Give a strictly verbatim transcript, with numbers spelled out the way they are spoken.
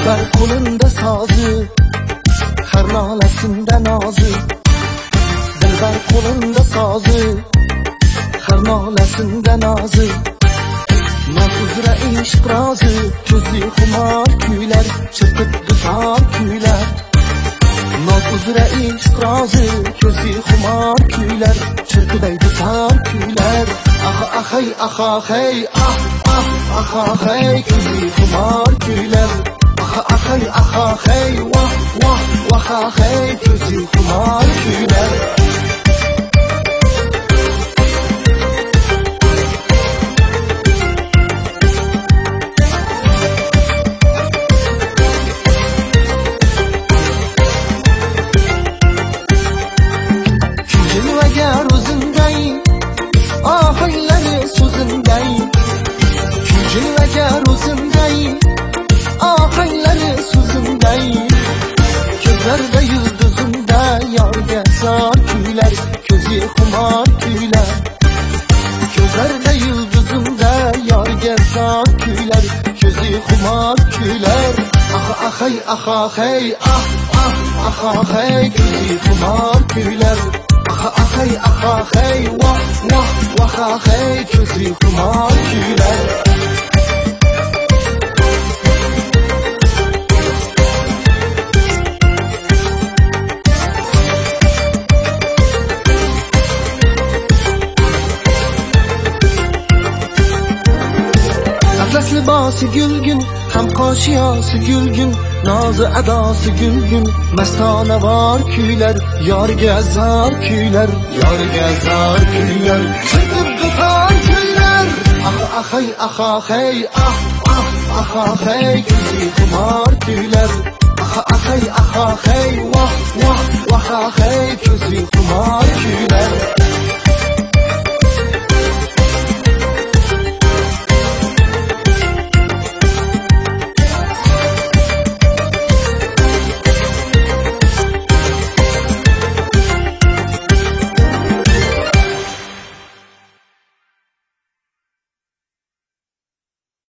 Dilbar qo'linda sozi, har nolasinda nozi. Dilbar qo'linda sozi, har nolasinda nozi. Noz uzra ishq rozi, ko'zi xumor kuylar, chirqib dutor kuylar. Noz uzra ishq rozi, ko'zi xumor kuylar, chirqiday dutor kuylar. Ah ah hey ah ah hey ah ah ah ah hey, ko'zi xumor kuylar. Ah ah hey ah ah hey wah wah wah ah hey, ko'zi xumor kuylar. Agar o'zimday ohiylari so'zimday, kuyjil agar o'zimday ohiylari so'zimday, ko'zlarda yulduzimda yorga zor kuylar, ko'zi xumor kuylar. Ko'zlarda yulduzimda yorga zor kuylar, ko'zi xumor kuylar. Ah ah hey ah ah hey ah ah ah ah hey, ko'zi xumor kuylar. Ah ah hey ah ah hey wah wah wah ah hey, ko'zi xumor kuylar. Atlas libosi gulgun, ham qoshiyosi gulgun, nozi adosi gulgun, mastona bor kuylar, yorga zor kuylar, yorga zor kuylar, chirqib dutor kuylar. Ah ah hey ah ah hey ah ah ah ah hey, ko'zi xumor kuylar. Ah ah hey ah ah hey wah wah wah ah hey, ko'zi xumor kuylar.